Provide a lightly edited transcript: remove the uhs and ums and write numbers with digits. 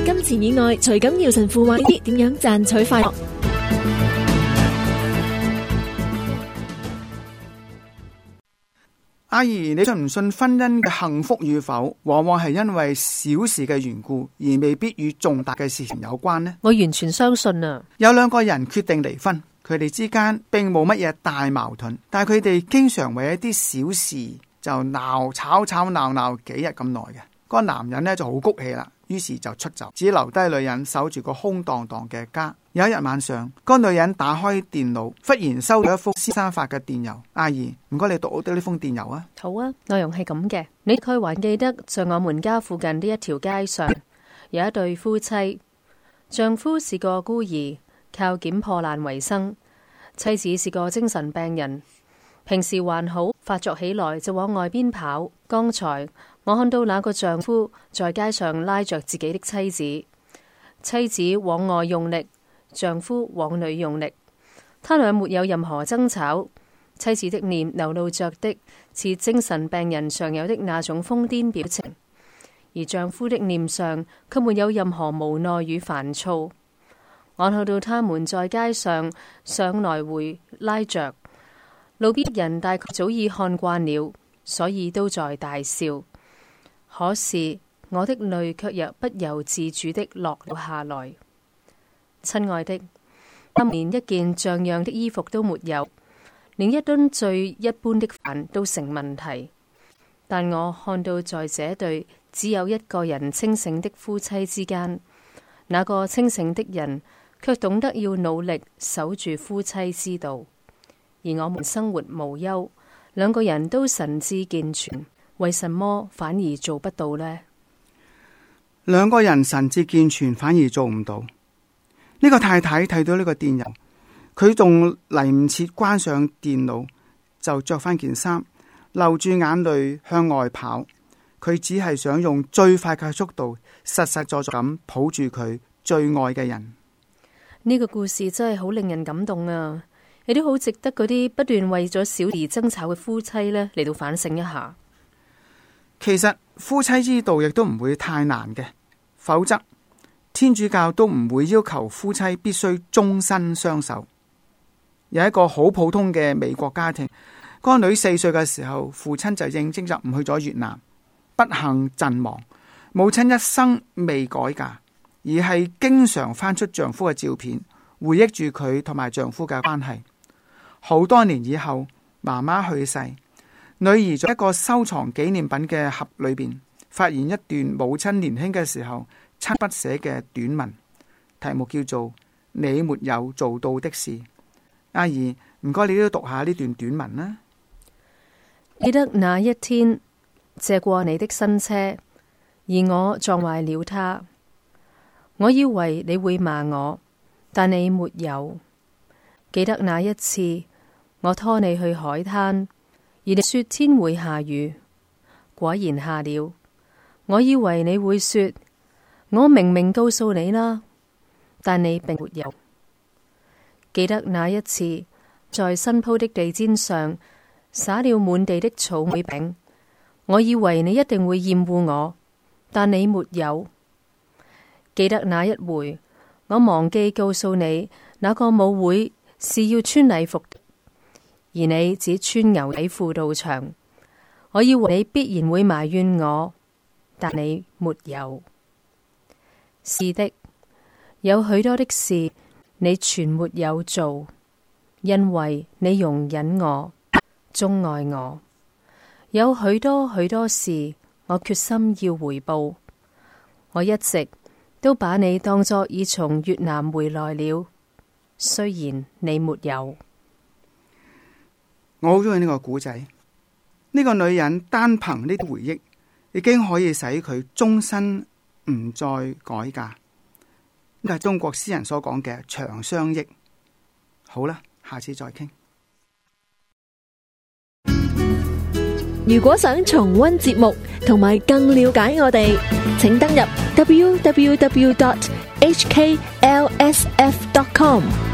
金錢以外，徐錦耀神父話啲點樣賺取快樂。 阿姨，你信唔信婚姻嘅幸福與否，往往係因為小事嘅緣故，而未必與重大嘅事情有關呢？ 我完全相信啊！ 有兩個人決定離婚，佢哋之間並冇乜嘢大矛盾，但係佢哋經常為一啲小事就吵鬧幾日咁耐嘅。個男人呢就好谷氣啦，於是就出走，只留低女人守住個空蕩蕩嘅家。有一日晚上，個女人打開電腦，忽然收到一封先生發嘅電郵。阿姨，唔該你讀好呢封電郵啊。 好啊，內容係咁嘅。你佢還記得在我們家附近呢一條街上有一對夫妻，丈夫是個孤兒，靠撿破爛為生，妻子是個精神病人，平時還好，發作起來就往外邊跑。剛才我看到那個丈夫在街上拉着自己的妻子，妻子往外用力，丈夫往裏用力，他倆沒有任何爭吵。妻子的臉流露着的似精神病人常有的那種瘋癲表情，而丈夫的臉上卻沒有任何無奈與煩躁。我看到他們在街上上來回拉着，路邊人大概早已看慣了，所以都在大笑。可是我的淚卻又不由自主的落了下來。親愛的，他們連一件像樣的衣服都沒有，連一頓最一般的飯都成問題。但我看到在這對只有一個人清醒的夫妻之間，那個清醒的人卻懂得要努力守住夫妻之道，而我們生活無憂，兩個人都神志健全，為什麼反而做不到呢？ 兩個人神志健全反而做唔到。呢個太太睇到呢個電郵，佢仲嚟唔切關上電腦，就着翻件衫，流住眼淚向外跑。佢只係想用最快嘅速度，實實在在咁抱住佢最愛嘅人。 呢個故事真係好令人感動啊！亦都好值得嗰啲不斷為咗小事爭吵嘅夫妻呢嚟到反省一下。 其實夫妻之道亦都唔會太難嘅，否則天主教都唔會要求夫妻必須終身相守。有一個好普通嘅美國家庭，個女4歲嘅時候，父親就應徵入伍去咗越南，不幸陣亡。母親一生未改嫁，而係經常翻出丈夫嘅照片，回憶住佢同埋丈夫嘅關係。好多年以後，媽媽去世，女兒在一個收藏紀念品嘅盒裏邊，發現一段母親年輕嘅時候親筆寫嘅短文，題目叫做《你沒有做到的事》。阿姨，唔該，你都讀下呢段短文啦。 記得那一天借過你的新車，而我撞壞了它。我以為你會罵我，但你沒有。記得那一次我拖你去海灘，而你說天會下雨，果然下了。我以為你會說，我明明告訴你啦，但你並沒有。記得那一次在新鋪的地氈上灑了滿地的草莓餅，我以為你一定會厭惡我，但你沒有。記得那一回我忘記告訴你，那個舞會是要穿禮服，而你只穿牛仔褲到場，我以為你必然會埋怨我，但你沒有。是的，有許多的事你全沒有做，因為你容忍我，鍾愛我。有許多許多事我決心要回報，我一直都把你當作已從越南回來了，雖然你沒有。 我好中意呢個古仔，呢個女人單憑呢啲回憶已經可以使佢終身唔再改嫁。呢係中國詩人所講嘅長相憶。好啦，下次再傾。 如果想重溫節目同埋更了解我哋，請登入 www.hklsf.com。